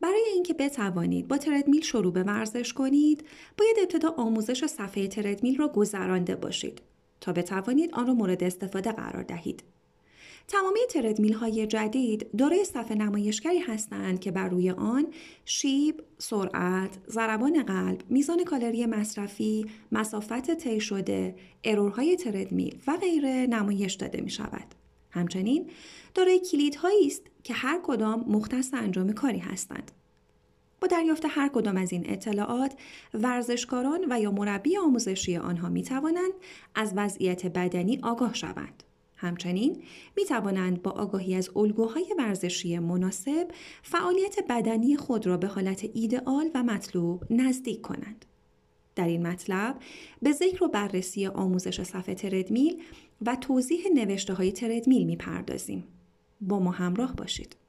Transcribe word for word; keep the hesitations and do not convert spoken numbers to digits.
برای اینکه بتوانید با تردمیل شروع به ورزش کنید، باید ابتدا آموزش صفحه تردمیل را گذرانده باشید تا بتوانید آن را مورد استفاده قرار دهید. تمامی تردمیل های جدید دارای صفحه نمایشگری هستند که بر روی آن شیب، سرعت، ضربان قلب، میزان کالری مصرفی، مسافت طی شده، ارورهای تردمیل و غیره نمایش داده می شود. همچنین دارای کلیدهایی است که هر کدام مختص انجام کاری هستند. با دریافت هر کدام از این اطلاعات، ورزشکاران و یا مربی آموزشی آنها می توانند از وضعیت بدنی آگاه شوند. همچنین می توانند با آگاهی از الگوهای ورزشی مناسب فعالیت بدنی خود را به حالت ایدئال و مطلوب نزدیک کنند. در این مطلب به ذکر و بررسی آموزش صفحه تردمیل و توضیح نوشته های تردمیل می پردازیم. با ما همراه باشید.